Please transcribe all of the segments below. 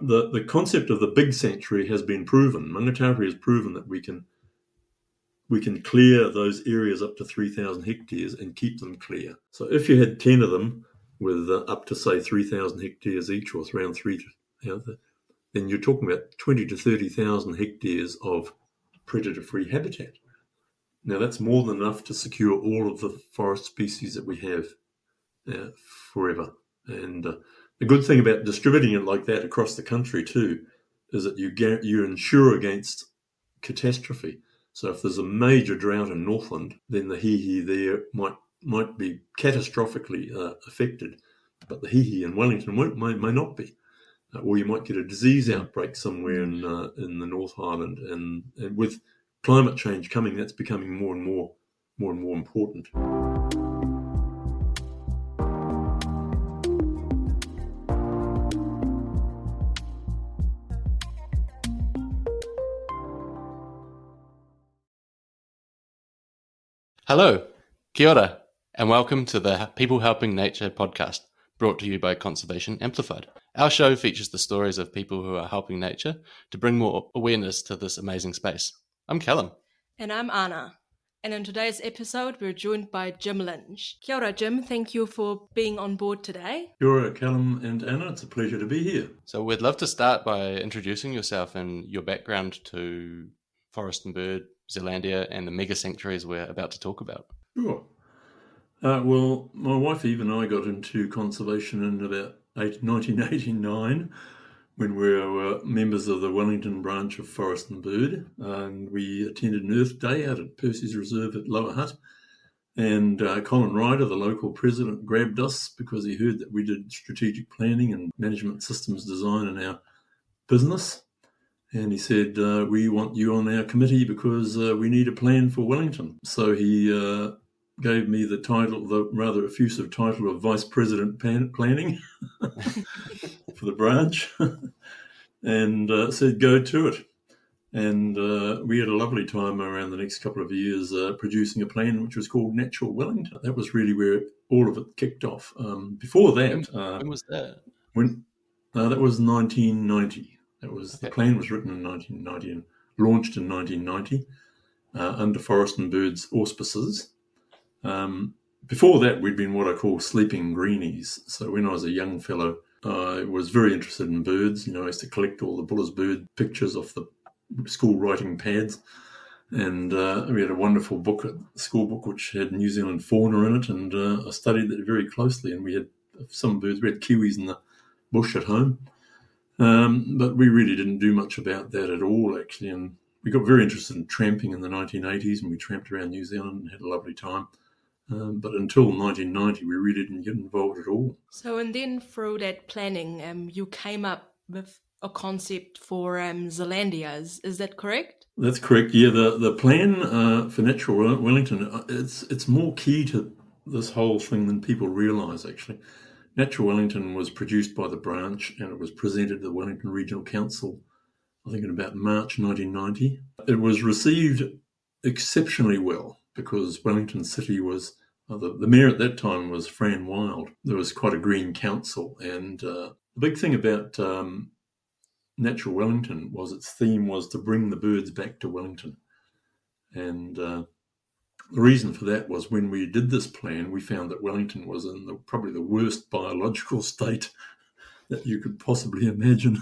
the concept of the big sanctuary has been proven. Mangatapu has proven that we can clear those areas up to 3,000 hectares and keep them clear. So if you had 10 of them with up to, say, 3,000 hectares each, or around then you're talking about 20 to 30,000 hectares of predator-free habitat. Now, that's more than enough to secure all of the forest species that we have forever. And the good thing about distributing it like that across the country too is that you insure against catastrophe. So if there's a major drought in Northland, then the hihi there might be catastrophically affected, but the hihi in Wellington may not be. Or you might get a disease outbreak somewhere in the North Island, and with climate change coming, that's becoming more and more important. Hello, kia ora, and welcome to the People Helping Nature podcast, brought to you by Conservation Amplified. Our show features the stories of people who are helping nature to bring more awareness to this amazing space. I'm Callum. And I'm Anna. And in today's episode, we're joined by Jim Lynch. Kia ora, Jim. Thank you for being on board today. Kia ora, Callum and Anna. It's a pleasure to be here. So we'd love to start by introducing yourself and your background to Forest and Bird, Zealandia, and the mega sanctuaries we're about to talk about. Sure. Well, my wife Eve and I got into conservation in about 1989 when we were members of the Wellington branch of Forest and Bird, and we attended an Earth Day out at Percy's Reserve at Lower Hutt. And Colin Ryder, the local president, grabbed us because he heard that we did strategic planning and management systems design in our business. And he said, we want you on our committee because we need a plan for Wellington. So he gave me the title, the rather effusive title of Vice President Planning for the branch, and said, go to it. And we had a lovely time around the next couple of years producing a plan which was called Natural Wellington. That was really where all of it kicked off. Before that... when was that? That was 1990. Okay. The plan was written in 1990 and launched in 1990 under Forest and Bird's auspices. Before that, we'd been what I call sleeping greenies. So when I was a young fellow, I was very interested in birds. I used to collect all the Buller's bird pictures off the school writing pads. And we had a wonderful book, a school book, which had New Zealand fauna in it. And I studied it very closely. And we had some birds. We had kiwis in the bush at home. But we really didn't do much about that at all, actually. And we got very interested in tramping in the 1980s, and we tramped around New Zealand and had a lovely time. But until 1990, we really didn't get involved at all. So, and then through that planning, you came up with a concept for Zealandia. Is that correct? That's correct. Yeah, the plan for Natural Wellington, it's more key to this whole thing than people realise, actually. Natural Wellington was produced by the branch, and it was presented to the Wellington Regional Council, I think in about March 1990. It was received exceptionally well because Wellington City was, the mayor at that time was Fran Wild. There was quite a green council, and the big thing about Natural Wellington was its theme was to bring the birds back to Wellington. And the reason for that was when we did this plan, we found that Wellington was in probably the worst biological state that you could possibly imagine.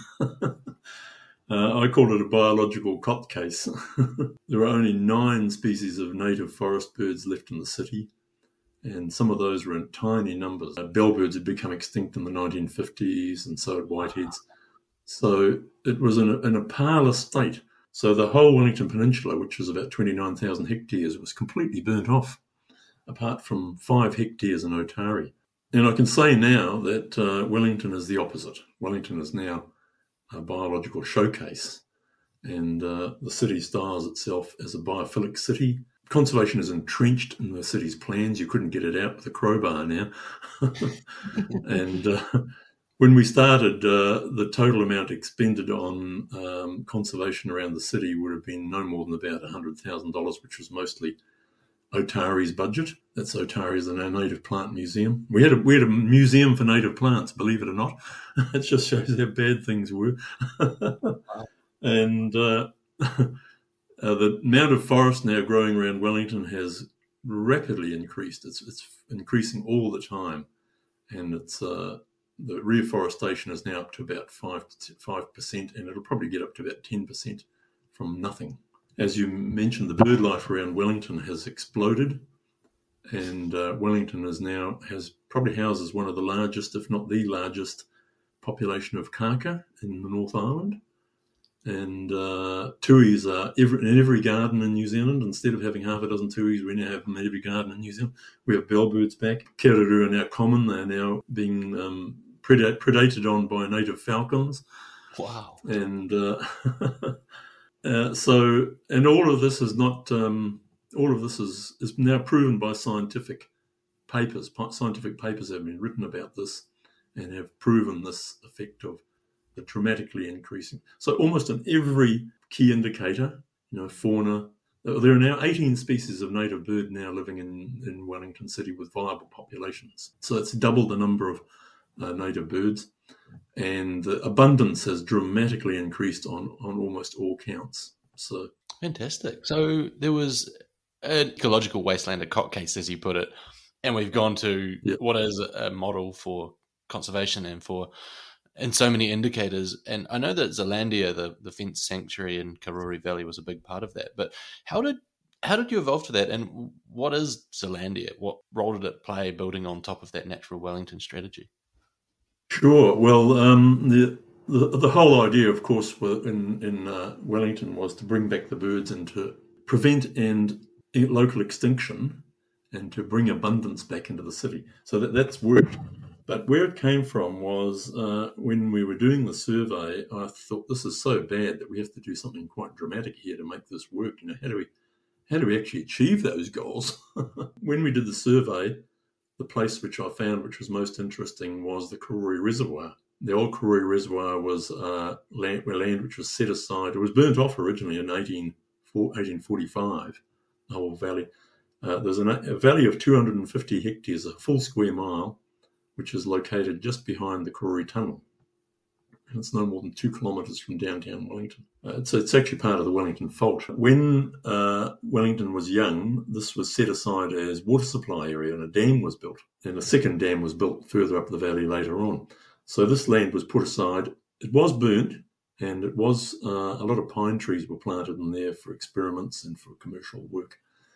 I call it a biological cot case. There are only 9 species of native forest birds left in the city, and some of those were in tiny numbers. Bellbirds had become extinct in the 1950s, and so had whiteheads. So it was in a parlous state. So the whole Wellington Peninsula, which was about 29,000 hectares, was completely burnt off, apart from 5 hectares in Otari. And I can say now that Wellington is the opposite. Wellington is now a biological showcase, and the city styles itself as a biophilic city. Conservation is entrenched in the city's plans. You couldn't get it out with a crowbar now. And when we started, the total amount expended on conservation around the city would have been no more than about $100,000, which was mostly Otari's budget. That's Otari's and our native plant museum. We had a museum for native plants, believe it or not. It just shows how bad things were. And the amount of forest now growing around Wellington has rapidly increased. It's increasing all the time, and it's the reforestation is now up to about 5%, and it'll probably get up to about 10% from nothing. As you mentioned, the bird life around Wellington has exploded, and Wellington probably houses one of the largest, if not the largest, population of kaka in the North Island. And tuis are in every garden in New Zealand. Instead of having half a dozen tuis, we now have them in every garden in New Zealand. We have bellbirds back. Kiraroo are now common. They're now being predated on by native falcons. Wow. And and all of this is not. All of this is now proven by scientific papers. Scientific papers have been written about this and have proven this effect of the dramatically increasing. So almost in every key indicator, fauna, there are now 18 species of native bird now living in Wellington City with viable populations. So it's double the number of native birds. And the abundance has dramatically increased on almost all counts. So fantastic. So there was an ecological wasteland, a court case, as you put it, and we've gone to what is a model for conservation and so many indicators. And I know that Zealandia, the fence sanctuary in Karori Valley, was a big part of that. But how did you evolve to that? And what is Zealandia? What role did it play building on top of that natural Wellington strategy? Sure. Well, the whole idea, of course, in Wellington was to bring back the birds and to prevent local extinction and to bring abundance back into the city. So that's worked. But where it came from was when we were doing the survey, I thought this is so bad that we have to do something quite dramatic here to make this work. How do we actually achieve those goals? When we did the survey, the place which I found which was most interesting was the Karori Reservoir. The old Karori Reservoir was land which was set aside. It was burnt off originally in 1845, the whole valley. There's a valley of 250 hectares, a full square mile, which is located just behind the Karori Tunnel. And it's no more than 2 kilometres from downtown Wellington. It's actually part of the Wellington Fault. When Wellington was young, this was set aside as water supply area, and a dam was built. And a second dam was built further up the valley later on. So this land was put aside. It was burnt, and it was a lot of pine trees were planted in there for experiments and for commercial work.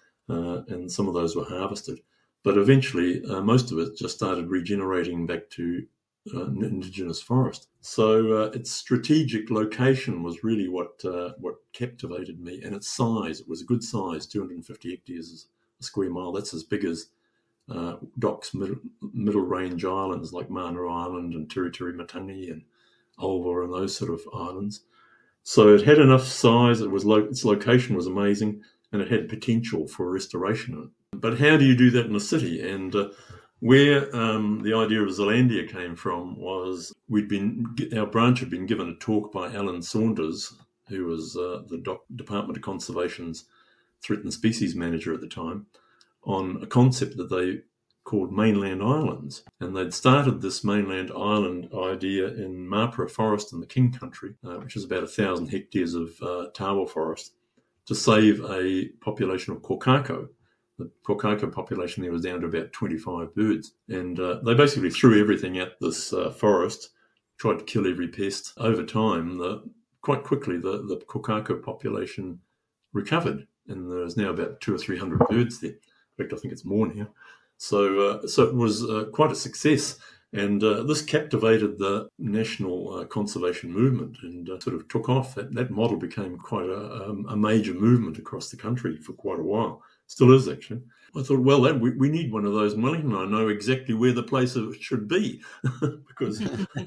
And some of those were harvested. But eventually, most of it just started regenerating back to indigenous forest. So its strategic location was really what captivated me, and its size. It was a good size, 250 hectares a square mile. That's as big as Doc's middle range islands like Mana Island and Tiritiri-Matangi and Ulva and those sort of islands. So it had enough size. Its location was amazing, and it had potential for restoration. But how do you do that in a city? And where the idea of Zealandia came from was our branch had been given a talk by Alan Saunders, who was the Department of Conservation's Threatened Species Manager at the time, on a concept that they called mainland islands. And they'd started this mainland island idea in Mapara Forest in the King Country, which is about 1,000 hectares of tawa forest, to save a population of kokako. The kokako population there was down to about 25 birds. And they basically threw everything at this forest, tried to kill every pest. Over time, quite quickly, the kokako population recovered, and there's now about 200 or 300 birds there. In fact, I think it's more now. So it was quite a success. And this captivated the national conservation movement and sort of took off. That model became quite a major movement across the country for quite a while. Still is, actually. I thought, well, we need one of those in Wellington. I know exactly where the place should be because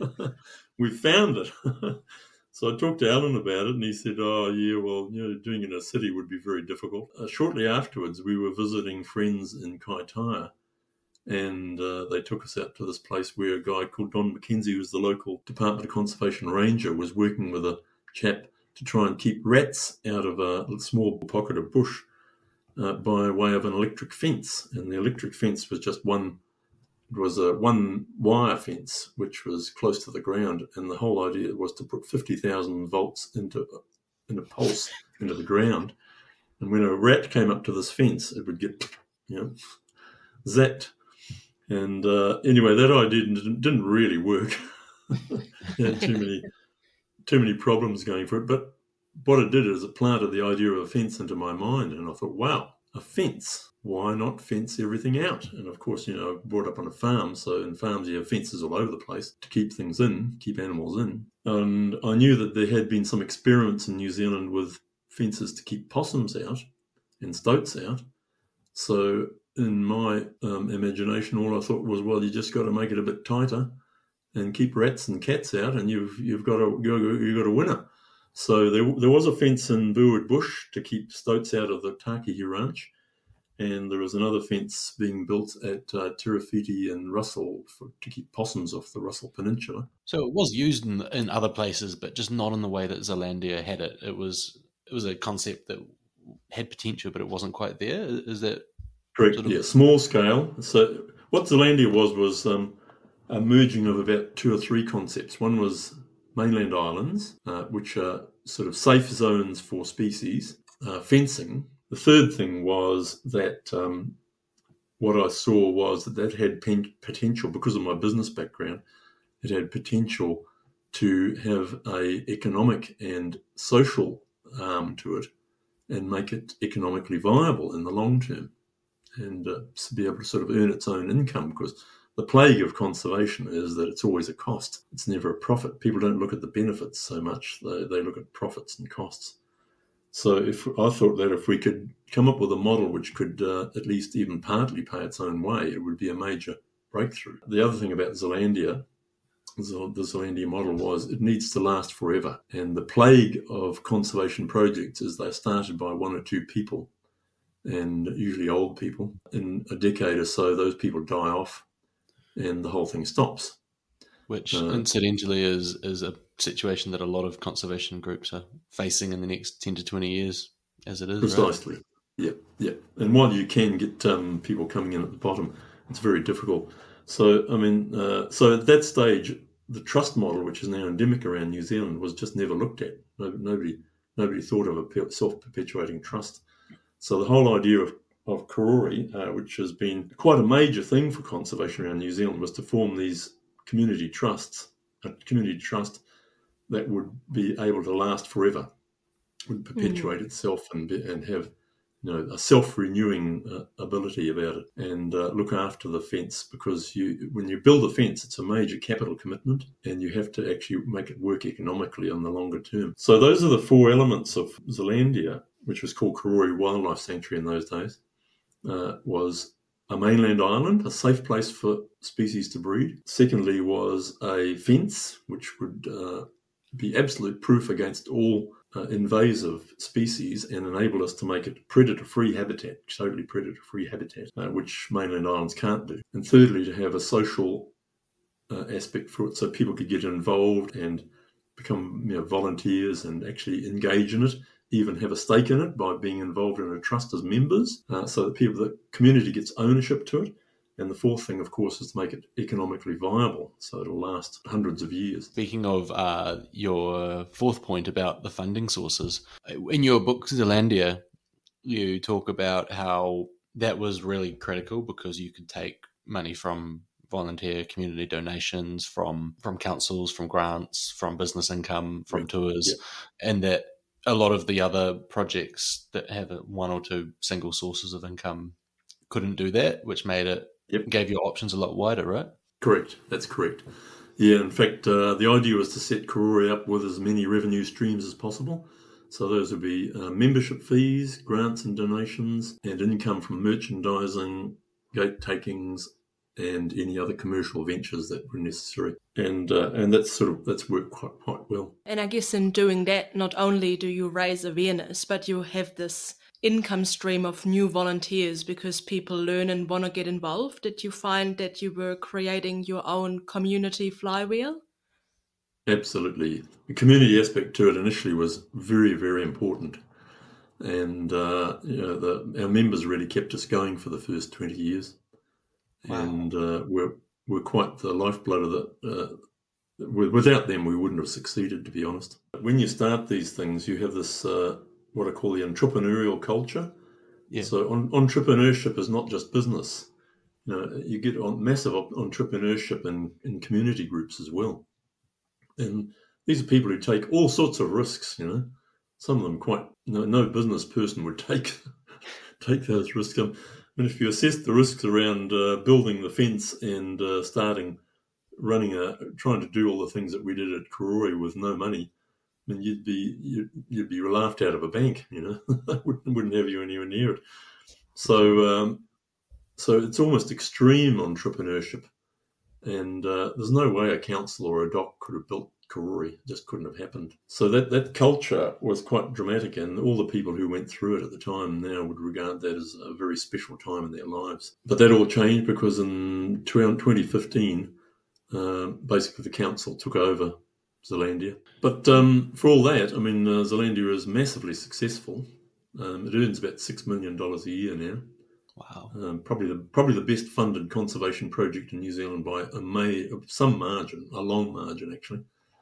we found it. So I talked to Alan about it, and he said, oh, yeah, well, doing it in a city would be very difficult. Shortly afterwards, we were visiting friends in Kaitaia, and they took us out to this place where a guy called Don McKenzie, who was the local Department of Conservation ranger, was working with a chap to try and keep rats out of a small pocket of bush by way of an electric fence. And the electric fence was just one. It was a one-wire fence, which was close to the ground, and the whole idea was to put 50,000 volts in a pulse into the ground. And when a rat came up to this fence, it would get, zapped. And anyway, that idea didn't really work. Too many problems going for it. But what it did is it planted the idea of a fence into my mind, and I thought, wow, a fence. Why not fence everything out? And of course, I brought up on a farm, so in farms you have fences all over the place to keep things in, keep animals in. And I knew that there had been some experiments in New Zealand with fences to keep possums out and stoats out. So in my imagination, all I thought was, well, you just got to make it a bit tighter and keep rats and cats out, and you've got a winner. So there was a fence in Burwood Bush to keep stoats out of the Tākehi Ranch. And there was another fence being built at Tirafiti and Russell to keep possums off the Russell Peninsula. So it was used in other places, but just not in the way that Zealandia had it. It was a concept that had potential, but it wasn't quite there. Is that correct? Yeah, small scale. So what Zealandia was a merging of about 2 or 3 concepts. One was mainland islands, which are sort of safe zones for species, fencing. The third thing was that what I saw was that had potential, because of my business background, it had potential to have a economic and social arm to it and make it economically viable in the long term, and to be able to sort of earn its own income, because the plague of conservation is that it's always a cost. It's never a profit. People don't look at the benefits so much. They look at profits and costs. So I thought that if we could come up with a model which could at least even partly pay its own way, it would be a major breakthrough. The other thing about Zealandia, the Zealandia model, was it needs to last forever. And the plague of conservation projects is they're started by 1 or 2 people, and usually old people. In a decade or so, those people die off and the whole thing stops. Which incidentally is a situation that a lot of conservation groups are facing in the next 10 to 20 years, as it is. Precisely. Right? Yeah. And while you can get people coming in at the bottom, it's very difficult. So, so at that stage, the trust model, which is now endemic around New Zealand, was just never looked at. Nobody thought of a self-perpetuating trust. So the whole idea of Karori, which has been quite a major thing for conservation around New Zealand, was to form these community trusts, a community trust that would be able to last forever, would perpetuate itself and have a self-renewing ability about it, and look after the fence, because when you build a fence, it's a major capital commitment, and you have to actually make it work economically on the longer term. So those are the 4 elements of Zealandia, which was called Karori Wildlife Sanctuary in those days. Was a mainland island, a safe place for species to breed. Secondly was a fence, which would be absolute proof against all invasive species and enable us to make it predator-free habitat, totally predator-free habitat, which mainland islands can't do. And thirdly, to have a social aspect for it, so people could get involved and become volunteers and actually engage in it, even have a stake in it by being involved in a trust as members, so that the community gets ownership to it. And the fourth thing, of course, is to make it economically viable, so it'll last hundreds of years. Speaking of your fourth point about the funding sources, in your book, Zealandia, you talk about how that was really critical because you could take money from volunteer community donations, from councils, from grants, from business income, from tours, and that a lot of the other projects that have 1 or 2 single sources of income couldn't do that, which made it gave your options a lot wider, right? Correct. That's correct. Yeah, in fact, the idea was to set Karori up with as many revenue streams as possible. So those would be membership fees, grants and donations, and income from merchandising, gate takings, and any other commercial ventures that were necessary. And that's worked quite well. And I guess in doing that, not only do you raise awareness, but you have this income stream of new volunteers because people learn and want to get involved. Did you find that you were creating your own community flywheel? Absolutely. The community aspect to it initially was very, very important. And our members really kept us going for the first 20 years. Wow. And we're quite the lifeblood of the... without them, we wouldn't have succeeded, to be honest. When you start these things, you have this, what I call the entrepreneurial culture. Yeah. So entrepreneurship is not just business. You get massive entrepreneurship in community groups as well. And these are people who take all sorts of risks, Some of them no business person would take those risks. I mean, if you assess the risks around building the fence and trying to do all the things that we did at Karori with no money, I mean, you'd be laughed out of a bank, They wouldn't have you anywhere near it. So it's almost extreme entrepreneurship, and there's no way a council or a doc could have built Karori. It just couldn't have happened. So that culture was quite dramatic, and all the people who went through it at the time now would regard that as a very special time in their lives. But that all changed because in 2015, basically the council took over Zealandia. But for all that, I mean, Zealandia is massively successful. It earns about $6 million a year now. Wow. Probably the best funded conservation project in New Zealand by some margin, a long margin actually.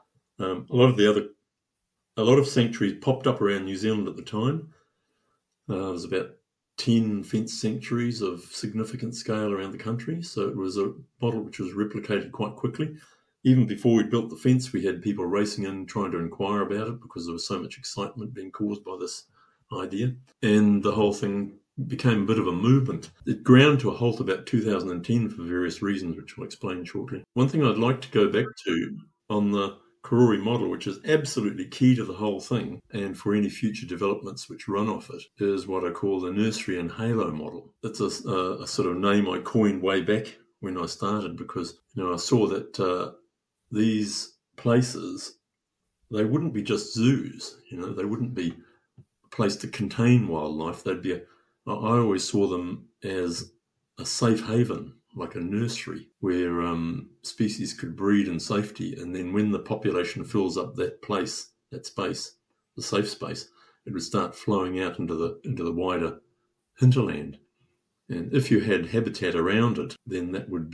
A lot of sanctuaries popped up around New Zealand at the time. There was about 10 fence sanctuaries of significant scale around the country. So it was a model which was replicated quite quickly. Even before we built the fence, we had people racing in trying to inquire about it because there was so much excitement being caused by this idea. And the whole thing became a bit of a movement. It ground to a halt about 2010 for various reasons, which I'll explain shortly. One thing I'd like to go back to on the Karori model, which is absolutely key to the whole thing and for any future developments which run off it, is what I call the nursery and halo model. It's a sort of name I coined way back when I started because I saw that these places, they wouldn't be just zoos, they wouldn't be a place to contain wildlife. I always saw them as a safe haven, like a nursery where species could breed in safety. And then when the population fills up that space, the safe space, it would start flowing out into the wider hinterland. And if you had habitat around it, then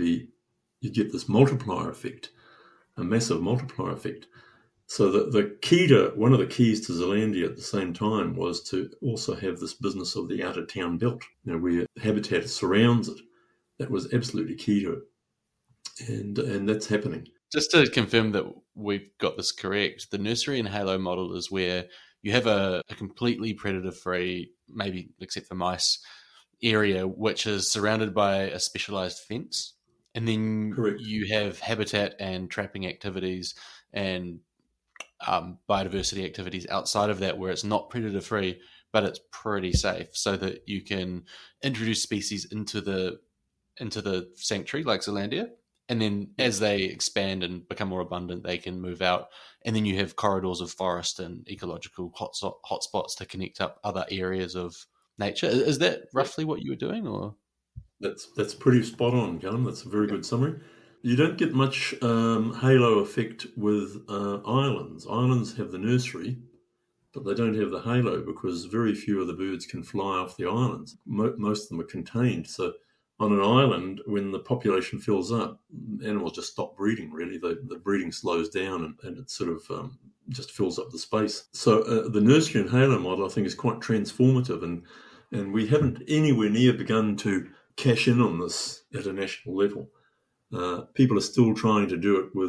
you'd get this multiplier effect, a massive multiplier effect. So one of the keys to Zealandia at the same time was to also have this business of the outer town belt, where habitat surrounds it. That was absolutely key to it. And that's happening. Just to confirm that we've got this correct, the nursery and halo model is where you have a completely predator-free, maybe except for mice, area which is surrounded by a specialised fence. And then Correct. You have habitat and trapping activities and biodiversity activities outside of that where it's not predator-free, but it's pretty safe so that you can introduce species into the sanctuary like Zealandia, and then as they expand and become more abundant, they can move out, and then you have corridors of forest and ecological hotspots to connect up other areas of nature. Is that roughly what you were doing, or? That's pretty spot on, Callum. That's a very good summary. You don't get much halo effect with islands. Islands have the nursery, but they don't have the halo because very few of the birds can fly off the islands. Most of them are contained. So on an island, when the population fills up, animals just stop breeding, really. The breeding slows down and it sort of just fills up the space. So the nursery and halo model, I think, is quite transformative, and we haven't anywhere near begun to cash in on this at a national level. People are still trying to do it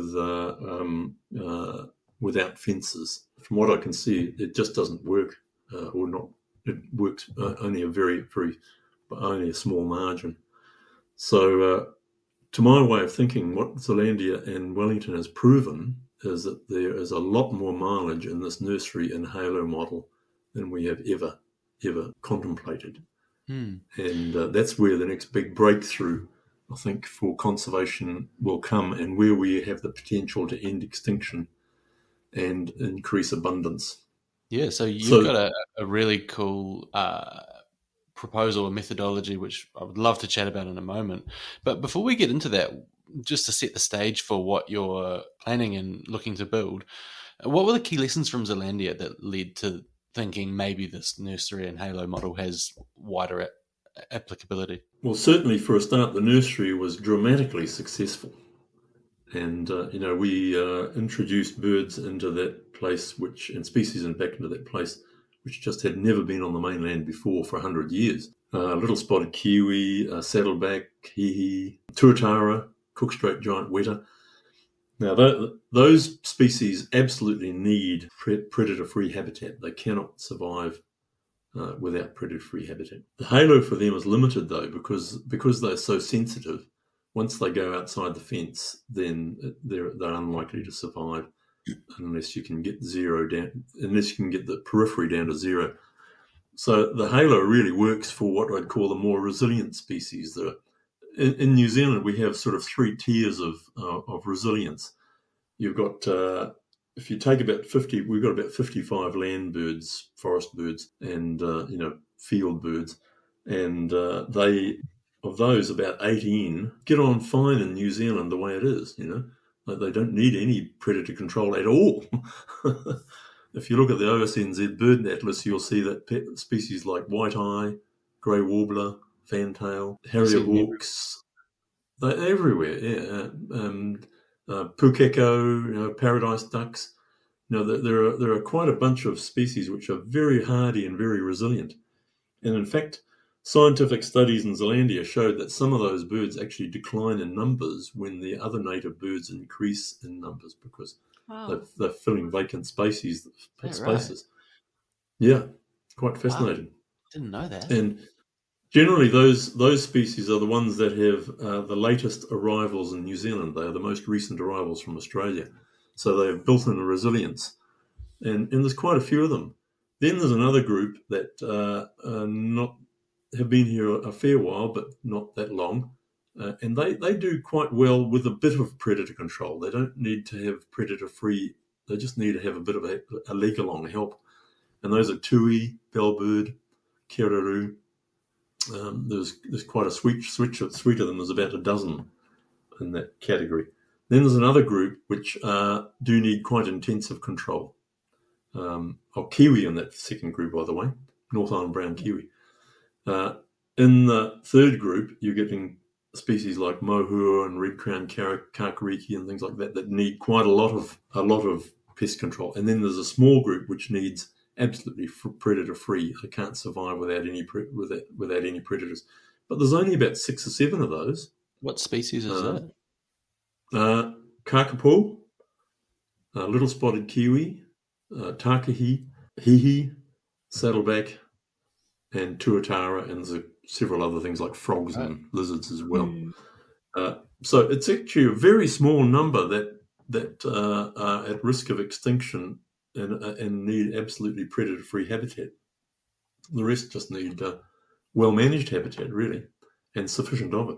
without fences. From what I can see, it just doesn't work, or not. It works only only a small margin. So, to my way of thinking, what Zealandia and Wellington has proven is that there is a lot more mileage in this nursery and halo model than we have ever contemplated. And that's where the next big breakthrough, I think, for conservation will come, and where we have the potential to end extinction and increase abundance. Yeah, so you've got a really cool proposal, a methodology, which I would love to chat about in a moment. But before we get into that, just to set the stage for what you're planning and looking to build, what were the key lessons from Zealandia that led to thinking maybe this nursery and halo model has wider applicability? Well, certainly for a start, the nursery was dramatically successful. And, we introduced birds into that place, and species back into that place, which just had never been on the mainland before for 100 years. Little spotted kiwi, saddleback, hihi, tuatara, Cook Strait giant weta. Now, those species absolutely need predator-free habitat. They cannot survive without predator-free habitat. The halo for them is limited, though, because they're so sensitive. Once they go outside the fence, then they're unlikely to survive unless you can get the periphery down to zero. So the halo really works for what I'd call the more resilient species. In New Zealand, we have sort of 3 tiers of resilience. You've got, if you take about 50, we've got about 55 land birds, forest birds, and field birds, and of those, about 18 get on fine in New Zealand the way it is. They don't need any predator control at all. If you look at the OSNZ Bird Atlas, you'll see that species like white-eye, grey warbler, fantail, harrier hawks, they're everywhere. Yeah, pukeko, paradise ducks. There are quite a bunch of species which are very hardy and very resilient. And in fact, scientific studies in Zealandia showed that some of those birds actually decline in numbers when the other native birds increase in numbers because they're filling vacant spaces. Right? Yeah, quite fascinating. Wow. Didn't know that. And generally, those species are the ones that have the latest arrivals in New Zealand. They are the most recent arrivals from Australia. So they have built-in resilience. And there's quite a few of them. Then there's another group that have been here a fair while, but not that long. And they do quite well with a bit of predator control. They don't need to have predator-free. They just need to have a bit of a leg along help. And those are tui, bellbird, kereroo. There's quite a suite of them. There's about a dozen in that category. Then there's another group which do need quite intensive control. Kiwi in that second group, by the way, North Island brown kiwi. In the third group, you're getting species like mohua and red-crowned kakariki and things like that need quite a lot of pest control. And then there's a small group which needs absolutely predator-free. They can't survive without any predators. But there's only about 6 or 7 of those. What species is that? Kakapo, little spotted kiwi, takahi, hihi, saddleback, and tuatara, and there's several other things like frogs and lizards as well. So it's actually a very small number that are at risk of extinction and need absolutely predator-free habitat. The rest just need well-managed habitat, really, and sufficient of it.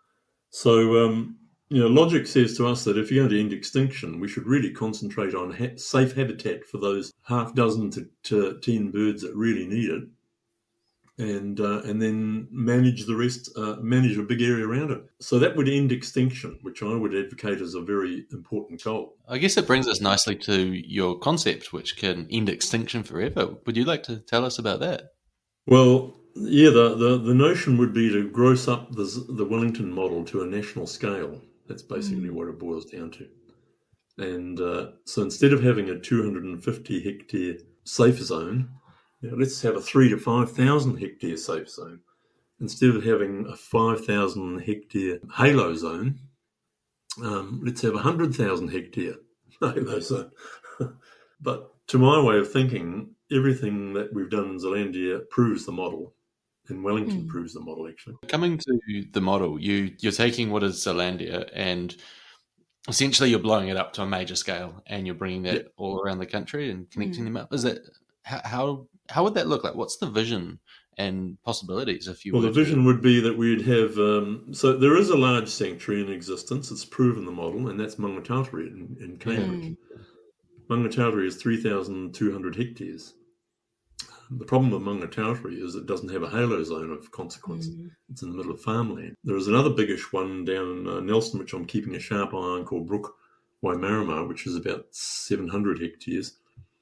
So, logic says to us that if you're going to end extinction, we should really concentrate on safe habitat for those half dozen to 10 birds that really need it, and then manage the rest, manage a big area around it. So that would end extinction, which I would advocate as a very important goal. I guess it brings us nicely to your concept, which can end extinction forever. Would you like to tell us about that? Well, yeah, the notion would be to gross up the Wellington model to a national scale. That's basically what it boils down to. And so instead of having a 250 hectare safe zone, let's have a 3,000 to 5,000 hectare safe zone. Instead of having a 5,000 hectare halo zone, let's have a 100,000 hectare halo zone. But to my way of thinking, everything that we've done in Zealandia proves the model. And Wellington proves the model, actually. Coming to the model, you're taking what is Zealandia and essentially you're blowing it up to a major scale and you're bringing that all around the country and connecting them up. Is that how would that look like? What's the vision and possibilities if you the vision would be that we'd have so there is a large sanctuary in existence. It's proven the model, and that's Mangatautari in Cambridge. Mangatautari is 3,200 hectares. The problem with Mangatautari is it doesn't have a halo zone of consequence. It's in the middle of farmland. There is another biggish one down in Nelson, which I'm keeping a sharp eye on, called Brook Waimarama, which is about 700 hectares.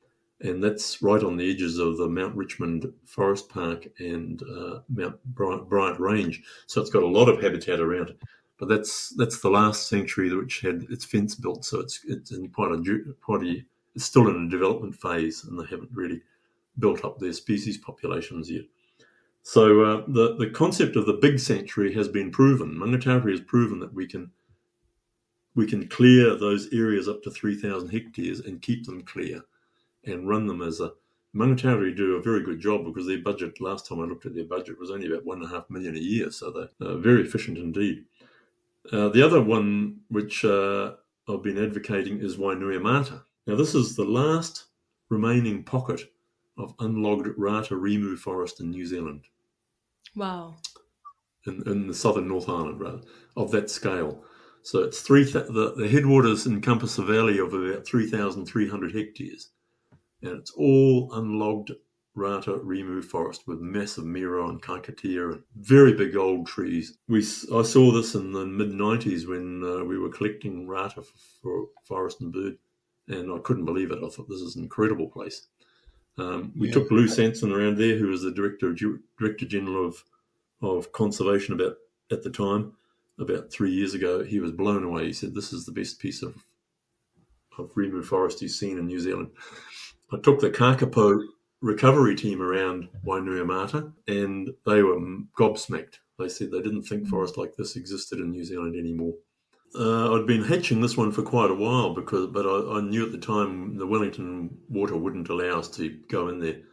and that's right on the edges of the Mount Richmond Forest Park and Mount Bryant Range. So it's got a lot of habitat around it. But that's the last sanctuary which had its fence built, so it's in it's still in a development phase, and they haven't really built up their species populations yet. So the concept of the big sanctuary has been proven. Mangatautari has proven that we can clear those areas up to 3,000 hectares and keep them clear and run them as a... Mangatautari do a very good job, because their budget, last time I looked at their budget, was only about $1.5 million a year, so they're very efficient indeed. The other one which I've been advocating is Wainuiomata. Now, this is the last remaining pocket of unlogged rata rimu forest in New Zealand. Wow. In the southern North Island, rather, of that scale. So it's the headwaters encompass a valley of about 3,300 hectares, and it's all unlogged rata rimu forest with massive miro and kaikatea and very big old trees. I saw this in the mid-90s when we were collecting rata for Forest and Bird, and I couldn't believe it. I thought, this is an incredible place. We took Lou Sanson around there, who was the Director General of Conservation at the time, about 3 years ago. He was blown away. He said, this is the best piece of rimu forest he's seen in New Zealand. I took the Kakapo recovery team around Wainuiomata, and they were gobsmacked. They said they didn't think forest like this existed in New Zealand anymore. I'd been hatching this one for quite a while, but I knew at the time the Wellington water wouldn't allow us to go in there.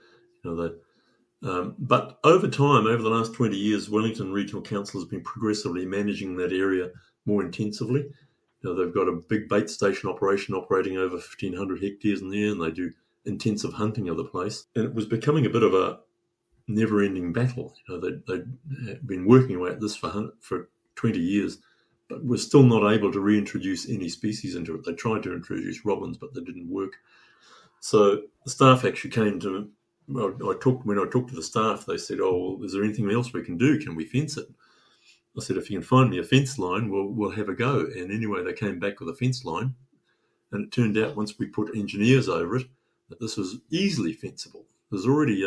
But over time, over the last 20 years, Wellington Regional Council has been progressively managing that area more intensively. They've got a big bait station operation operating over 1,500 hectares in there, and they do intensive hunting of the place. And it was becoming a bit of a never-ending battle. They'd been working away at this for 20 years, but were still not able to reintroduce any species into it. They tried to introduce robins, but they didn't work. So the staff actually came to... When I talked to the staff, they said, "Oh, well, is there anything else we can do? Can we fence it?" I said, "If you can find me a fence line, we'll have a go." And anyway, they came back with a fence line, and it turned out, once we put engineers over it, that this was easily fencible. There's already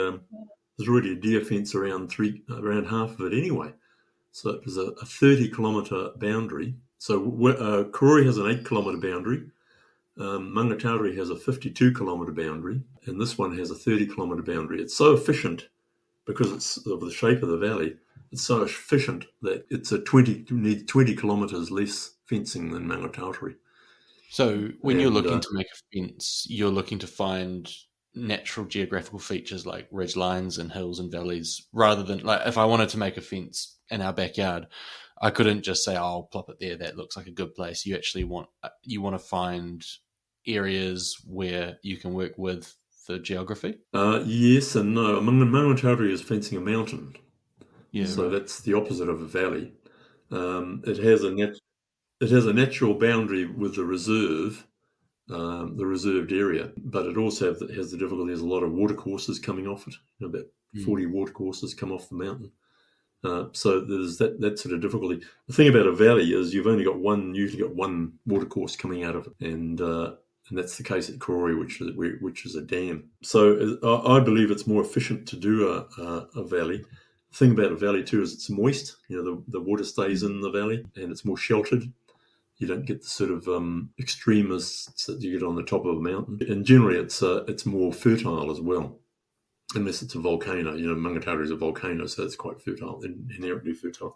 a deer fence around half of it anyway. So it was a 30-kilometre boundary. So Karori has an 8-kilometre boundary. Mangatautari has a 52-kilometre boundary, and this one has a 30-kilometre boundary. It's so efficient, because it's of the shape of the valley, it's so efficient that it's needs 20 kilometres less fencing than Mangatautari. So when you're looking to make a fence, you're looking to find natural geographical features like ridge lines and hills and valleys, rather than, like, if I wanted to make a fence in our backyard, I couldn't just say, I'll plop it there, that looks like a good place. You actually want to find areas where you can work with the geography? Yes and no. Mangatautari is fencing a mountain. Yeah, so right. That's the opposite of a valley. It has a natural boundary with the reserve, the reserved area, but it also has the difficulty. There's a lot of watercourses coming off it. About 40 watercourses come off the mountain. So there's that sort of difficulty. The thing about a valley is you've usually got one watercourse coming out of it, and that's the case at Karori, which is a dam. So I believe it's more efficient to do a valley. The thing about a valley too is it's moist. The water stays in the valley, and it's more sheltered. You don't get the sort of extremists that you get on the top of a mountain, and generally it's more fertile as well. Unless it's a volcano. Mangatautari is a volcano, so it's quite fertile, inherently fertile.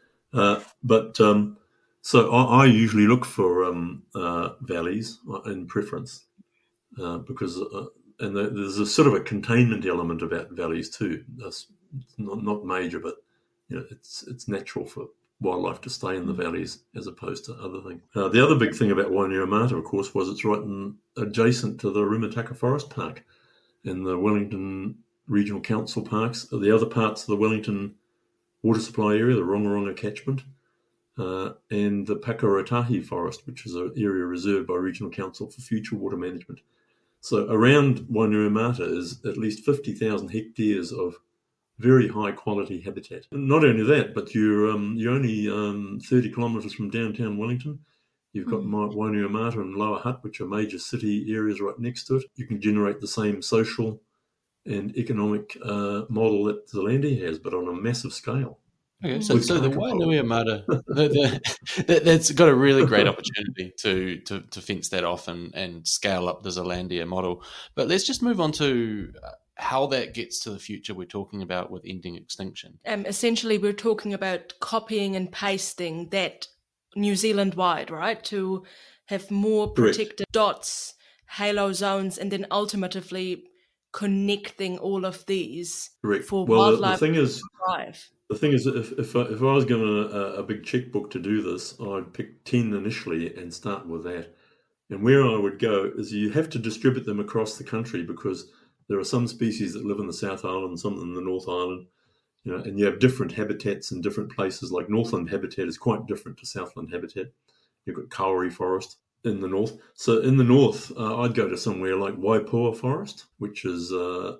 So I usually look for valleys in preference, because there's a sort of a containment element about valleys too. That's not major, but it's natural for wildlife to stay in the valleys as opposed to other things. The other big thing about Wainuiomata, of course, was it's right adjacent to the Rimataka Forest Park and the Wellington Regional Council parks, the other parts of the Wellington water supply area, the Rongorongo catchment, and the Pakuratahi Forest, which is an area reserved by Regional Council for future water management. So around Wainuiomata is at least 50,000 hectares of very high quality habitat. Not only that, but you're only 30 kilometres from downtown Wellington, You've got Wainuiomata and Lower Hutt, which are major city areas right next to it. You can generate the same social and economic model that Zealandia has, but on a massive scale. Okay, so the Wainuiomata, that's got a really great opportunity to fence that off and scale up the Zealandia model. But let's just move on to how that gets to the future we're talking about with ending extinction. Essentially, we're talking about copying and pasting that New Zealand-wide, right? To have more protected dots, halo zones, and then ultimately connecting all of these for wildlife to thrive. The thing is, if I was given a big checkbook to do this, I'd pick 10 initially and start with that. And where I would go is you have to distribute them across the country, because there are some species that live in the South Island, some in the North Island, and you have different habitats in different places. Like Northland habitat is quite different to Southland habitat. You've got kauri forest in the north. So in the north, I'd go to somewhere like Waipua Forest, which is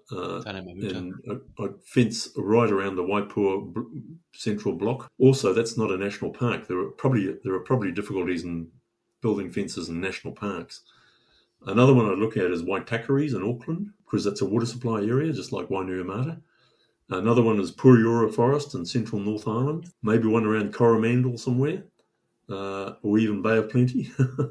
I'd fence right around the Waipua central block. Also, that's not a national park. There are probably difficulties in building fences in national parks. Another one I'd look at is Waitakares in Auckland, because that's a water supply area, just like Wainuiomata. Another one is Puriora Forest in central North Island. Maybe one around Coromandel somewhere. Or even Bay of Plenty.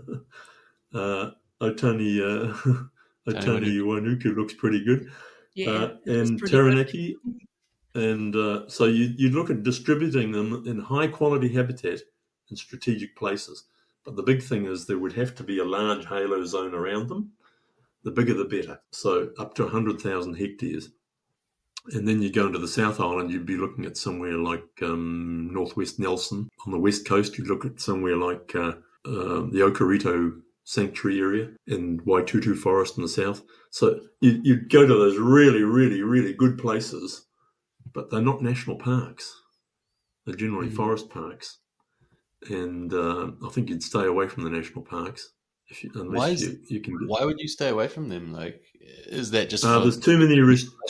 Otani Wainuku looks pretty good. Yeah, and Taranaki. And so you look at distributing them in high-quality habitat in strategic places. But the big thing is there would have to be a large halo zone around them. The bigger the better. So up to 100,000 hectares. And then you go into the South Island, you'd be looking at somewhere like Northwest Nelson. On the west coast, you'd look at somewhere like the Okarito Sanctuary area and Waitutu Forest in the south. So you'd go to those really, really, really good places, but they're not national parks. They're generally forest parks. And I think you'd stay away from the national parks. Why would you stay away from them? Like, is that just there's too many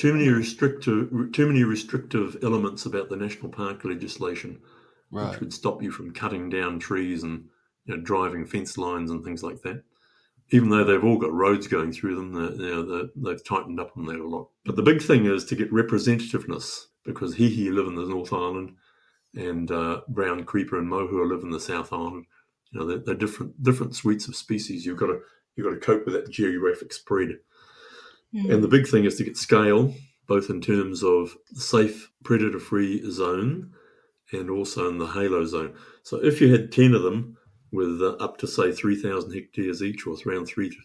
restrictive elements about the national park legislation, which would stop you from cutting down trees and driving fence lines and things like that. Even though they've all got roads going through them, they've tightened up on that a lot. But the big thing is to get representativeness, because hihi live in the North Island, and brown creeper and mohua live in the South Island. They're different suites of species. You've got to cope with that geographic spread. And the big thing is to get scale, both in terms of the safe predator-free zone and also in the halo zone. So if you had 10 of them with up to, say, 3,000 hectares each, or around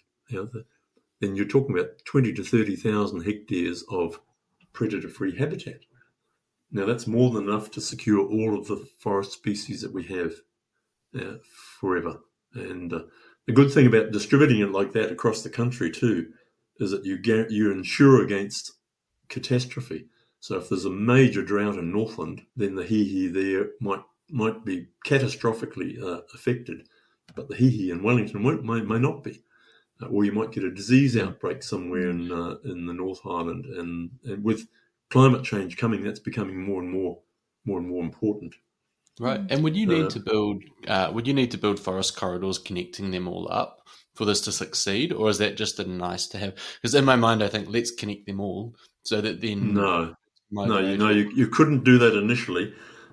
then you're talking about 20 to 30,000 hectares of predator-free habitat. Now, that's more than enough to secure all of the forest species that we have forever. And the good thing about distributing it like that across the country too is that you insure against catastrophe. So if there's a major drought in Northland, then the hihi there might be catastrophically affected, but the hihi in Wellington may not be. Or you might get a disease outbreak somewhere in the North Island, and with climate change coming, that's becoming more and more important. Right, and would you need to build forest corridors connecting them all up for this to succeed, or is that just a nice to have? Because in my mind, I think let's connect them all so that then you couldn't do that initially,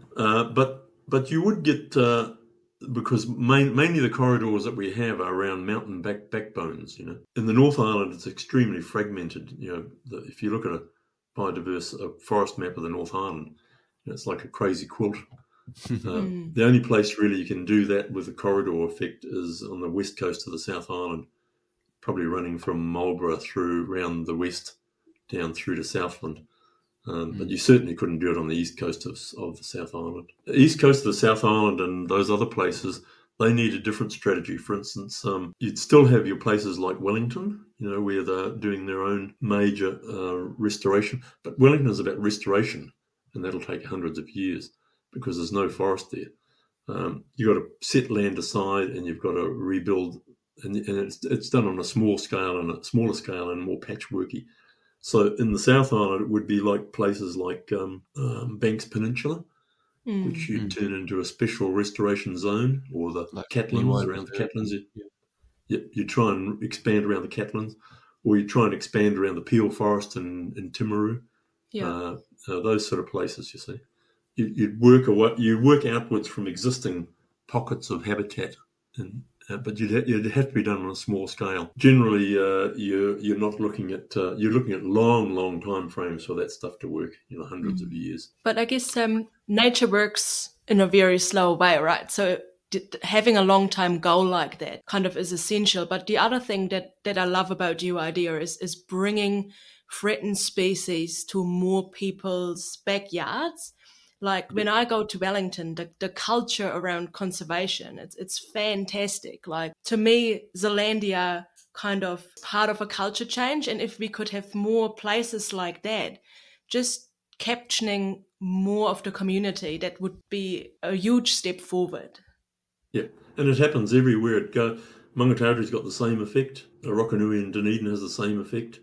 but you would get because mainly the corridors that we have are around mountain backbones. In the North Island, it's extremely fragmented. If you look at a biodiverse forest map of the North Island, it's like a crazy quilt. The only place really you can do that with the corridor effect is on the west coast of the South Island, probably running from Marlborough through around the west down through to Southland. But you certainly couldn't do it on the east coast of the South Island. The east coast of the South Island and those other places, they need a different strategy. For instance, you'd still have your places like Wellington, where they're doing their own major restoration. But Wellington is about restoration, and that'll take hundreds of years because there's no forest there. You've got to set land aside, and you've got to rebuild, and it's done on a smaller scale and more patchworky. So in the South Island, it would be like places like Banks Peninsula, which you turn into a special restoration zone, or the Like Catlins, around the Catlins. You try and expand around the Catlins, or you try and expand around the Peel Forest in Timaru. Those sort of places, you see. You'd work outwards from existing pockets of habitat, but you'd have to be done on a small scale. Generally, you're not looking at you're looking at long time frames for that stuff to work. Hundreds of years. But I guess nature works in a very slow way, right? So having a long time goal like that kind of is essential. But the other thing that I love about your idea is bringing threatened species to more people's backyards. Like when I go to Wellington, the culture around conservation, it's fantastic. Like to me, Zealandia kind of part of a culture change. And if we could have more places like that, just capturing more of the community, that would be a huge step forward. Yeah, and it happens everywhere it goes. Mangatautari's got the same effect. Rokanui and Dunedin has the same effect.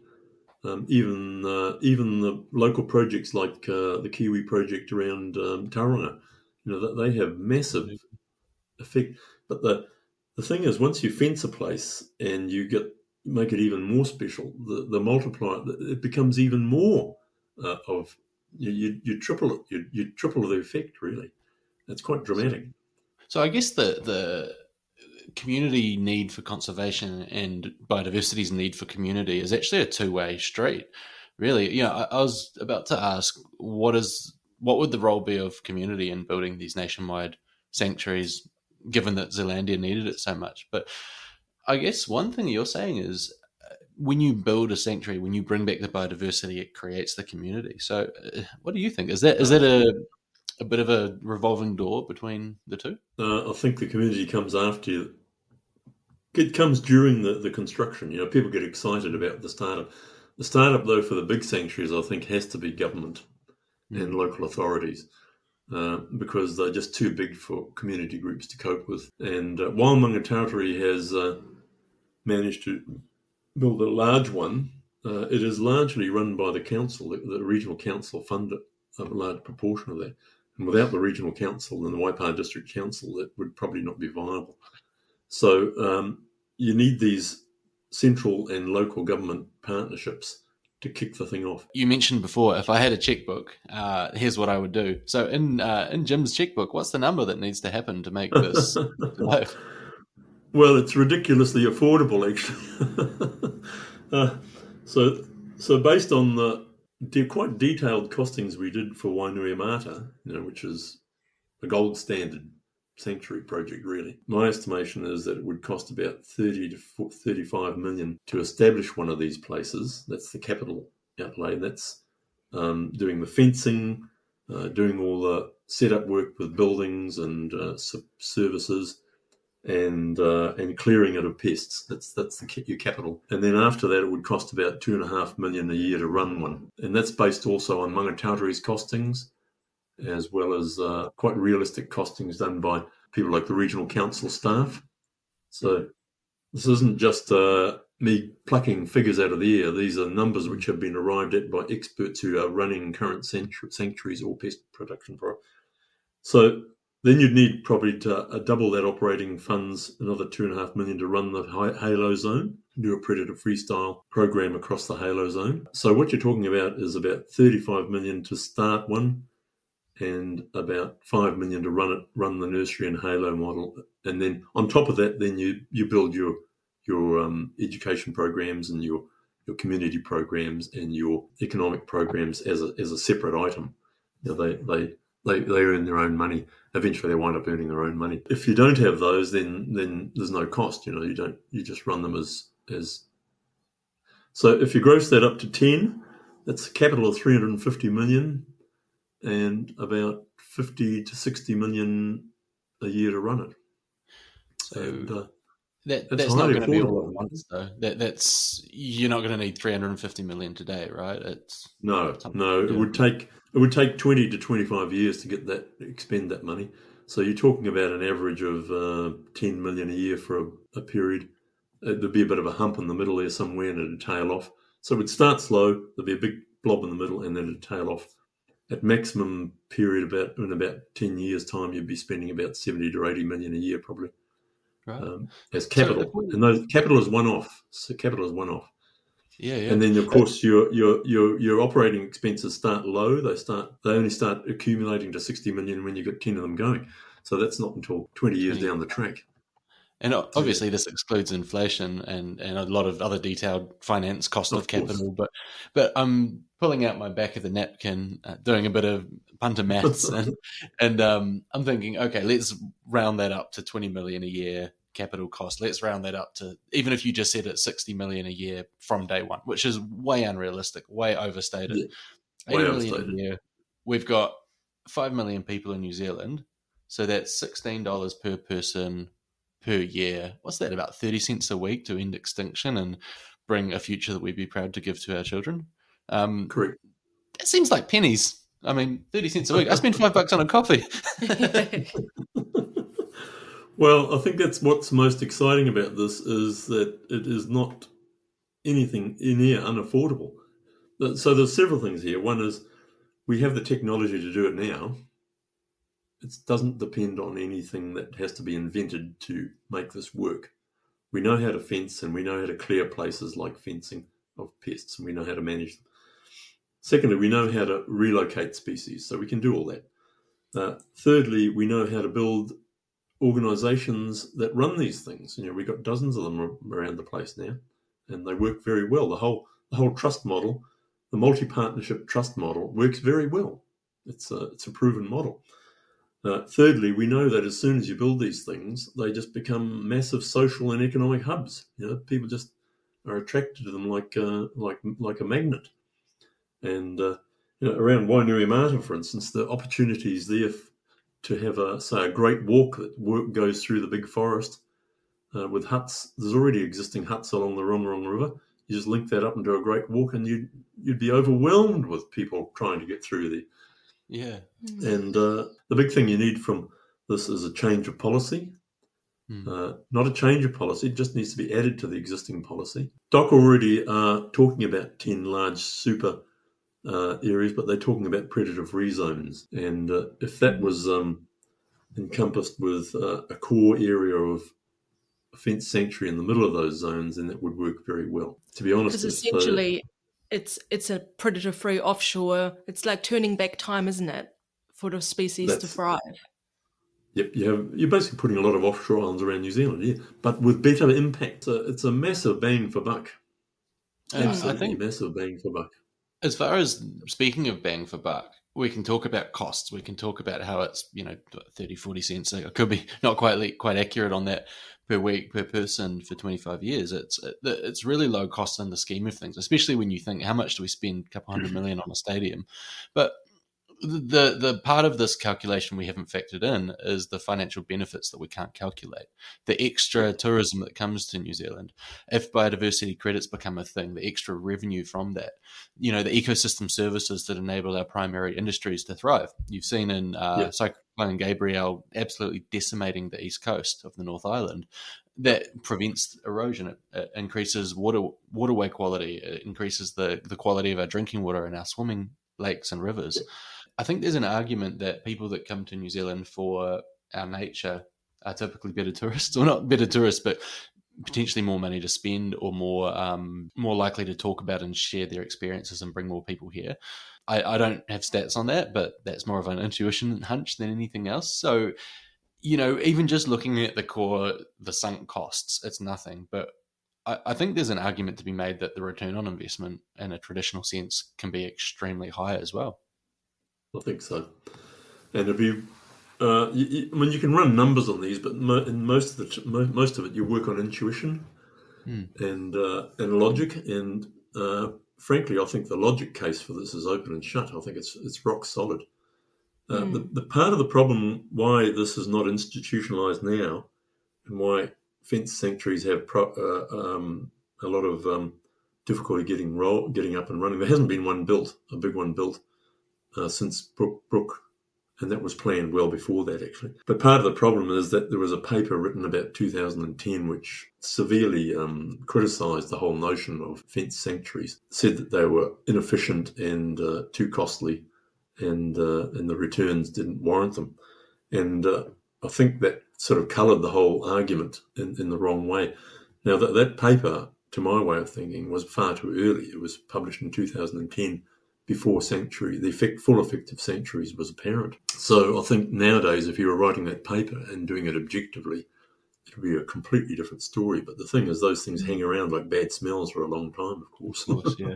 Even the local projects like the Kiwi project around Tauranga, they have massive effect. But the thing is, once you fence a place and you make it even more special, the multiplier, it becomes even more of you triple it. You triple the effect, really. It's quite dramatic. So I guess the community need for conservation and biodiversity's need for community is actually a two-way street, really. I was about to ask, what would the role be of community in building these nationwide sanctuaries, given that Zealandia needed it so much? But I guess one thing you're saying is when you build a sanctuary, when you bring back the biodiversity, it creates the community. So what do you think? Is that a bit of a revolving door between the two? I think the community comes after you. It comes during the construction. People get excited about the startup. The startup, though, for the big sanctuaries, I think, has to be government and local authorities because they're just too big for community groups to cope with. And while Mangatautari has managed to build a large one, it is largely run by the council. The regional council funded a large proportion of that. And without the regional council and the Waipaha District Council, that would probably not be viable. So you need these central and local government partnerships to kick the thing off. You mentioned before, if I had a checkbook, here's what I would do. So in Jim's checkbook, what's the number that needs to happen to make this live? Well, it's ridiculously affordable, actually. So based on the quite detailed costings we did for Wainuiomata, which is a gold standard sanctuary project, really. My estimation is that it would cost about 30 to 35 million to establish one of these places. That's the capital outlay. That's doing the fencing, doing all the setup work with buildings and services, and clearing it of pests. That's your capital. And then after that, it would cost about 2.5 million a year to run one. And that's based also on Mangatautari's costings, as well as quite realistic costings done by people like the regional council staff. So this isn't just me plucking figures out of the air. These are numbers which have been arrived at by experts who are running current sanctuaries or pest production for it. So then you'd need probably to double that operating funds, another 2.5 million to run the Halo Zone, do a predator freestyle program across the Halo Zone. So what you're talking about is about 35 million to start one, and about 5 million to run the nursery and Halo model. And then on top of that, then you build your education programs and your community programs and your economic programs as a separate item. They earn their own money. Eventually, they wind up earning their own money. If you don't have those, then there's no cost. You just run them as. So if you gross that up to 10, that's a capital of 350 million. And about 50 to 60 million a year to run it. So and, that's not going to be all at once, though. You're not going to need 350 million today, right? No. It would take 20 to 25 years to expend that money. So you're talking about an average of 10 million a year for a period. There'd be a bit of a hump in the middle there somewhere, and it'd tail off. So it would start slow. There'd be a big blob in the middle, and then it'd tail off. at maximum period, in about 10 years' time, you'd be spending about 70 to 80 million a year probably Right. as capital. And those capital is one-off. So capital is one-off. Yeah. And then, of course, your operating expenses start low. They only start accumulating to 60 million when you get 10 of them going. So that's not until 20 years down the track. And obviously this excludes inflation and a lot of other detailed finance cost of capital. But I'm pulling out my back of the napkin, doing a bit of punter maths, and I'm thinking, okay, let's round that up to 20 million a year capital cost. Let's round that up to, even if you just said it's 60 million a year from day one, which is way unrealistic, way overstated. Yeah, way 80 overstated. million a year. We've got 5 million people in New Zealand, so that's $16 per person per year. What's that, about 30 cents a week to end extinction and bring a future that we'd be proud to give to our children? Correct. It seems like pennies. I mean, 30 cents a week. I spend $5 on a coffee. Well, I think that's what's most exciting about this, is that it is not anything near unaffordable. So there's several things here. One is we have the technology to do it now. It doesn't depend on anything that has to be invented to make this work. We know how to fence, and we know how to clear places like fencing of pests, and we know how to manage them. Secondly, we know how to relocate species, so we can do all that. Thirdly, we know how to build organisations that run these things. We've got dozens of them around the place now, and they work very well. The whole trust model, the multi-partnership trust model, works very well. It's a proven model. Thirdly, we know that as soon as you build these things, they just become massive social and economic hubs. People just are attracted to them like a magnet. And around Wainuiomata, for instance, the opportunities there to have a great walk that goes through the big forest with huts. There's already existing huts along the Rongrong River. You just link that up and do a great walk, and you'd be overwhelmed with people trying to get through there. Yeah. And the big thing you need from this is a change of policy. Not a change of policy, it just needs to be added to the existing policy. DOC already are talking about 10 large super areas, but they're talking about predator-free zones. And if that was encompassed with a core area of a fence sanctuary in the middle of those zones, then that would work very well. To be honest, because essentially it's a predator-free offshore. It's like turning back time, isn't it, for the species to thrive? Yep, you're basically putting a lot of offshore islands around New Zealand, yeah, but with better impact. It's a massive bang for buck. Absolutely, I think massive bang for buck. As far as speaking of bang for buck, we can talk about costs. We can talk about how it's 30, 40 cents. It could be not quite accurate on that per week per person for 25 years. It's really low cost in the scheme of things, especially when you think how much do we spend, a couple $100 million on a stadium. But the part of this calculation we haven't factored in is the financial benefits that we can't calculate. The extra tourism that comes to New Zealand, if biodiversity credits become a thing, the extra revenue from that, the ecosystem services that enable our primary industries to thrive. You've seen in Cyclone Gabrielle absolutely decimating the east coast of the North Island. That prevents erosion. It increases waterway quality. It increases the quality of our drinking water and our swimming lakes and rivers. I think there's an argument that people that come to New Zealand for our nature are typically better tourists, or not better tourists, but potentially more money to spend, or more likely to talk about and share their experiences and bring more people here. I don't have stats on that, but that's more of an intuition and hunch than anything else. So, even just looking at the sunk costs, it's nothing. But I think there's an argument to be made that the return on investment in a traditional sense can be extremely high as well. I think so. And it'd be, you can run numbers on these, but in most of it, you work on intuition and logic. And frankly, I think the logic case for this is open and shut. I think it's rock solid. The part of the problem why this is not institutionalized now, and why fence sanctuaries have a lot of difficulty getting up and running. There hasn't been a big one built since Brook, and that was planned well before that, actually. But part of the problem is that there was a paper written about 2010 which severely criticised the whole notion of fence sanctuaries, said that they were inefficient and too costly, and the returns didn't warrant them. And I think that sort of coloured the whole argument in the wrong way. Now, that paper, to my way of thinking, was far too early. It was published in 2010, before sanctuary, the full effect of sanctuaries was apparent. So I think nowadays, if you were writing that paper and doing it objectively, it would be a completely different story. But the thing is, those things hang around like bad smells for a long time, of course. Yeah.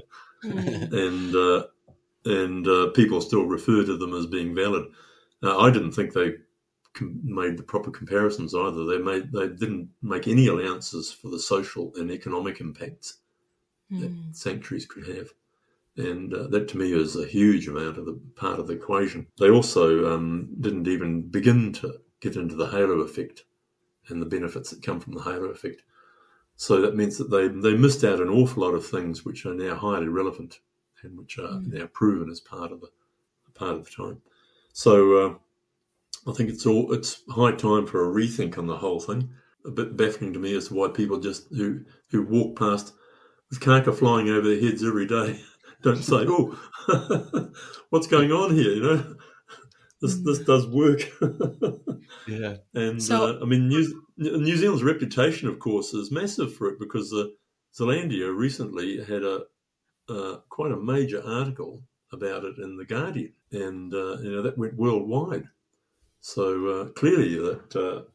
and people still refer to them as being valid. I didn't think they made the proper comparisons either. They didn't make any allowances for the social and economic impacts that sanctuaries could have. And that to me is a huge amount of the part of the equation. They also didn't even begin to get into the halo effect and the benefits that come from the halo effect. So that means that they missed out an awful lot of things which are now highly relevant and which are now proven as part of the time. So I think it's high time for a rethink on the whole thing. A bit baffling to me as to why people just who walk past with kaka flying over their heads every day don't say, "Oh, what's going on here?" You know, this does work. Yeah. And I mean, New Zealand's reputation, of course, is massive for it because Zealandia recently had quite a major article about it in the Guardian, and that went worldwide. So clearly, that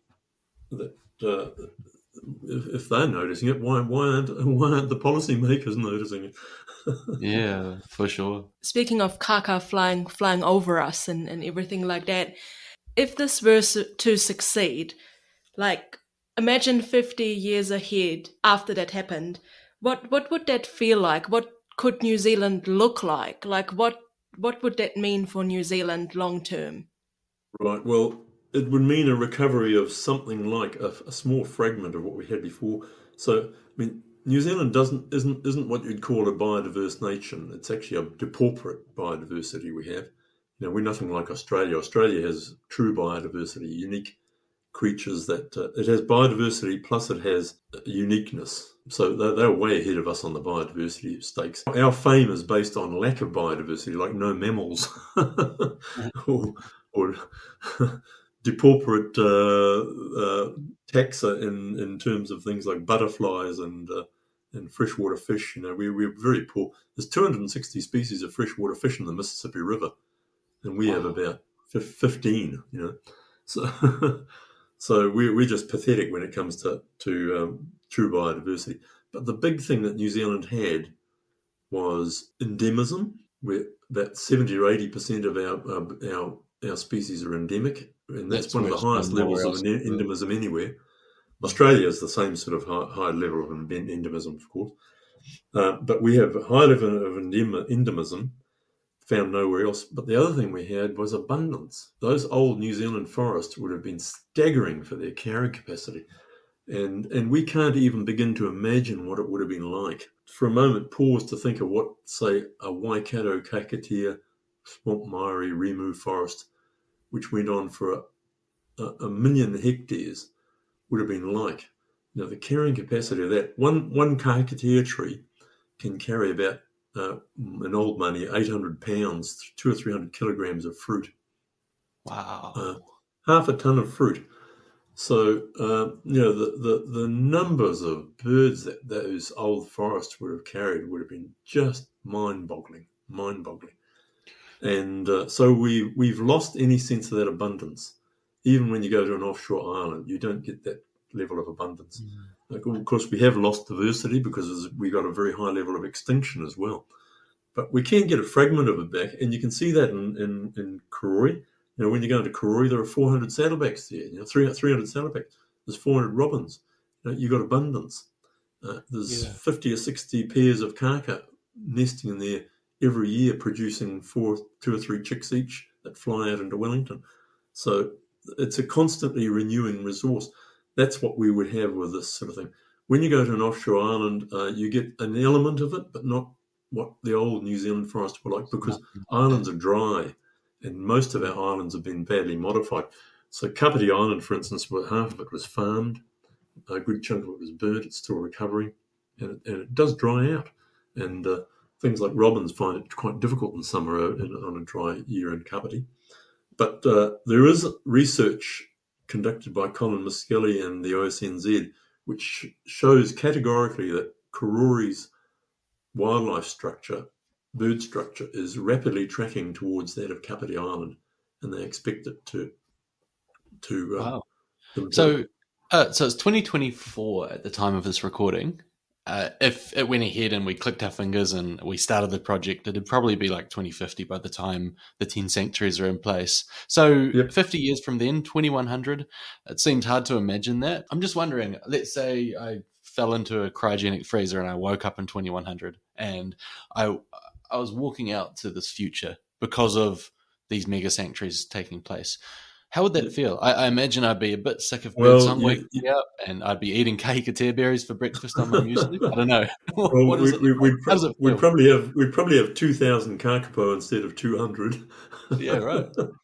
if they're noticing it, why aren't the policymakers noticing it? Yeah, for sure. Speaking of kaka flying over us and everything like that, if this were to succeed, like imagine 50 years ahead after that happened, what would that feel like? What could New Zealand look like? Like what would that mean for New Zealand long term? Right. Well, it would mean a recovery of something like a small fragment of what we had before. So, I mean, New Zealand isn't what you'd call a biodiverse nation. It's actually a depauperate biodiversity we have. We're nothing like Australia. Australia has true biodiversity, unique creatures that it has biodiversity plus it has uniqueness. So they're way ahead of us on the biodiversity stakes. Our fame is based on lack of biodiversity, like no mammals or depauperate taxa in terms of things like butterflies and freshwater fish. We're very poor. There's 260 species of freshwater fish in the Mississippi River, and we have about 15. So we're just pathetic when it comes to true biodiversity. But the big thing that New Zealand had was endemism, where about 70 or 80% of our species are endemic, and that's one of the highest levels of endemism anywhere. Australia is the same sort of high level of endemism, of course. But we have a high level of endemism found nowhere else. But the other thing we had was abundance. Those old New Zealand forests would have been staggering for their carrying capacity. And we can't even begin to imagine what it would have been like. For a moment, pause to think of what, say, a Waikato Kakatea swamp Maori Rimu forest, which went on for a million hectares, would have been like. The carrying capacity of that, one Kakatea tree can carry about, in old money, 800 pounds, 200 or 300 kilograms of fruit. Wow. Half a ton of fruit. So, the numbers of birds that those old forests would have carried would have been just mind-boggling. And so we've lost any sense of that abundance. Even when you go to an offshore island, you don't get that level of abundance. Of course, we have lost diversity because we've got a very high level of extinction as well. But we can get a fragment of it back, and you can see that in Karori. When you go into Karori, there are 400 saddlebacks there. 300 saddlebacks. There's 400 robins. You've got abundance. There's 50 or 60 pairs of kaka nesting in there every year, producing 2 or 3 chicks each that fly out into Wellington. So it's a constantly renewing resource. That's what we would have with this sort of thing. When you go to an offshore island, you get an element of it, but not what the old New Zealand forests were like, because islands are dry. And most of our islands have been badly modified. So Kapiti Island, for instance, half of it was farmed. A good chunk of it was burnt. It's still recovering. And it does dry out. And things like robins find it quite difficult in summer on a dry year in Kapiti. But there is research conducted by Colin Miskelly and the OSNZ, which shows categorically that Karori's wildlife structure, bird structure, is rapidly tracking towards that of Kapiti Island, and they expect it to. Wow. So it's 2024 at the time of this recording. If it went ahead and we clicked our fingers and we started the project, it'd probably be like 2050 by the time the 10 sanctuaries are in place. So 50 years from then, 2100, it seems hard to imagine that. I'm just wondering, let's say I fell into a cryogenic freezer and I woke up in 2100 and I was walking out to this future because of these mega sanctuaries taking place. How would that feel? I imagine I'd be a bit sick of birdsong waking me up, and I'd be eating kehikatea berries for breakfast on my muesli. I don't know. We'd probably have 2,000 kakapo instead of 200. Yeah, right.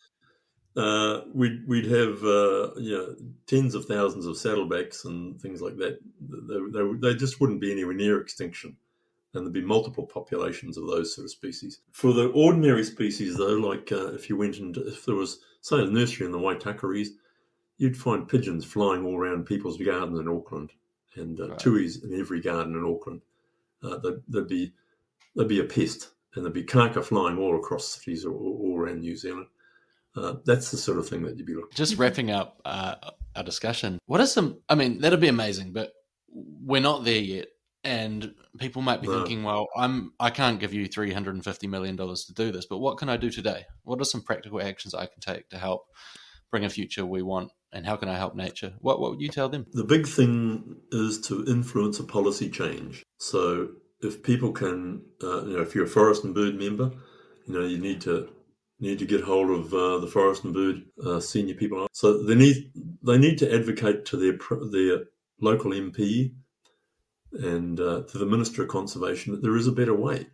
We'd have tens of thousands of saddlebacks and things like that. They just wouldn't be anywhere near extinction. And there'd be multiple populations of those sort of species. For the ordinary species, though, like if there was, say, a nursery in the Waitakaris, you'd find pigeons flying all around people's gardens in Auckland, and tuis in every garden in Auckland. There'd be a pest, and there'd be kaka flying all across cities all around New Zealand. That's the sort of thing that you'd be looking at. Just wrapping up our discussion, that'd be amazing, but we're not there yet. And people might be thinking, well, I can't give you $350 million to do this, but what can I do today? What are some practical actions I can take to help bring a future we want, and how can I help nature? What would you tell them? The big thing is to influence a policy change. So if people can, if you're a Forest and Bird member, you need to get hold of the Forest and Bird senior people. So they need to advocate to their local MP and to the Minister of Conservation that there is a better way,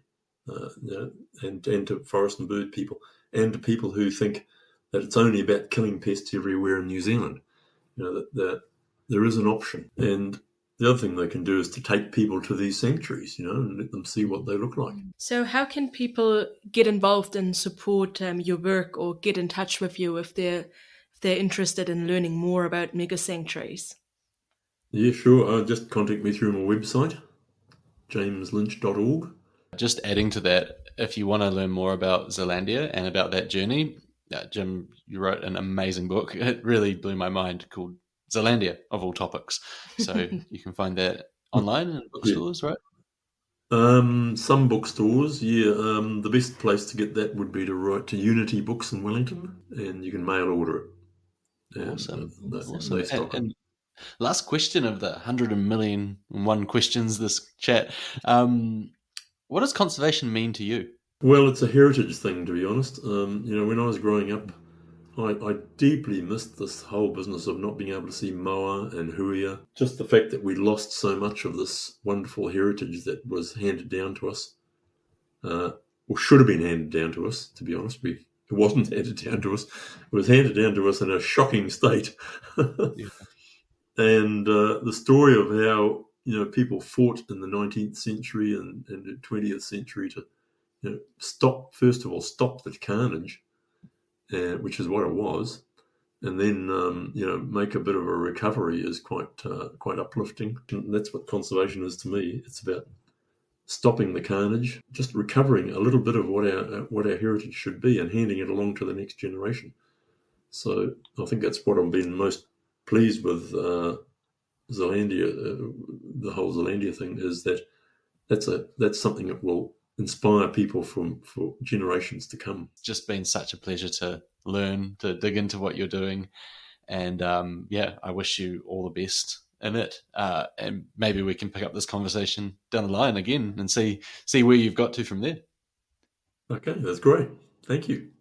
and to Forest and Bird people, and to people who think that it's only about killing pests everywhere in New Zealand, that there is an option. And the other thing they can do is to take people to these sanctuaries, and let them see what they look like. So how can people get involved and support your work, or get in touch with you if they're interested in learning more about mega sanctuaries? Yeah, sure. Just contact me through my website, jameslynch.org. Just adding to that, if you want to learn more about Zealandia and about that journey, Jim, you wrote an amazing book. It really blew my mind, called Zealandia, of all topics. So you can find that online in bookstores, right? Some bookstores, yeah. The best place to get that would be to write to Unity Books in Wellington, and you can mail order it. Awesome. And last question of the 100,000,001 questions this chat. What does conservation mean to you? Well, it's a heritage thing, to be honest. When I was growing up, I deeply missed this whole business of not being able to see moa and huia. Just the fact that we lost so much of this wonderful heritage that was handed down to us, or should have been handed down to us, to be honest. It wasn't handed down to us. It was handed down to us in a shocking state. Yeah. And the story of how people fought in the 19th century and the 20th century to stop the carnage, which is what it was, and then make a bit of a recovery is quite uplifting. And that's what conservation is to me. It's about stopping the carnage, just recovering a little bit of what our heritage should be, and handing it along to the next generation. So I think that's what I've been most pleased with Zealandia, the whole Zealandia thing, is that that's something that will inspire people for generations to come. It's just been such a pleasure to learn, to dig into what you're doing, and I wish you all the best in it. And maybe we can pick up this conversation down the line again and see where you've got to from there. Okay, that's great. Thank you.